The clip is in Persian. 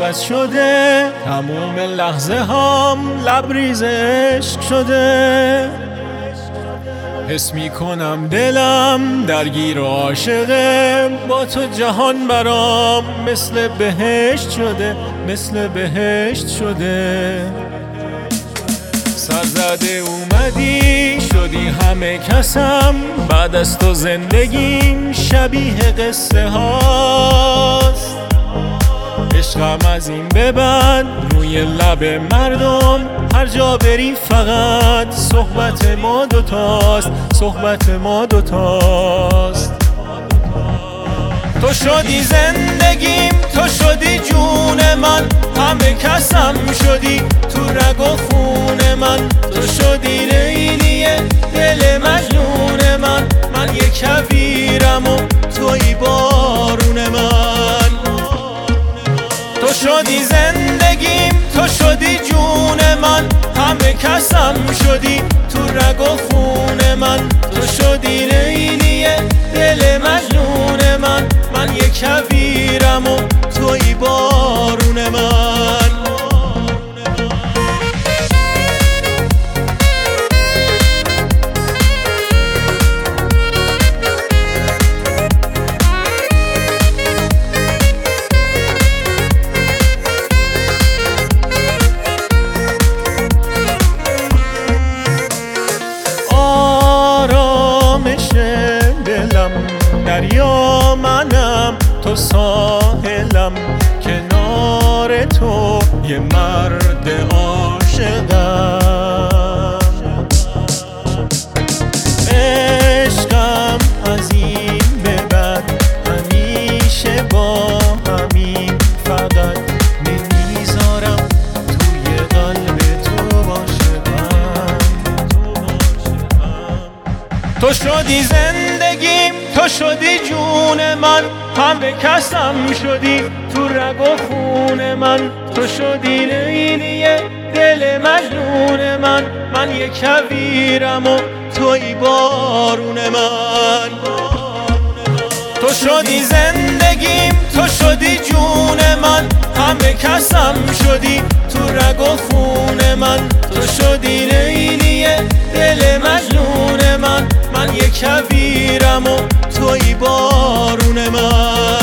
عوض شده، تموم لحظه هام لبریز عشق شده. حس میکنم دلم درگیر و عاشقه، با تو جهان برام مثل بهشت شده، مثل بهشت شده. سرزده اومدی شدی همه کسم، بعد از تو زندگیم شبیه قصه هاست. عشقم از این به بعد روی لب مردم، هر جا بری فقط صحبت ما دوتاست، صحبت ما دوتاست. تو شدی زندگیم، تو شدی جون من، همه کسم شدی تو رگ و خون من. تو شدی لیلی دل مجنون من، من یک کویرم و توی بارون من. تو شدی زندگیم، تو شدی جون من، همه کسم شدی تو رگ و خون من. تو شدی لیلی دل مجنون من، من یک کویرم و توی بارون من. دلم دریا منم، تو ساحلم، کنار تو یه مرد عاشقم. عشقم از این به بعد همیشه با همین، فقط نمیذارم توی قلب تو باشم. تو شدی زندگیم، تو شدی جون من، همه کسم شدی تو رگ و خون من. تو شدی لیلی دل مجنون من، من یک کویرم و توی بارون من. تو شدی زندگیم، تو شدی جون من، همه کسم شدی تو رگ و خون من. تو شدی لیلی دل مجنون من، من یک کویرم و توی بارون من.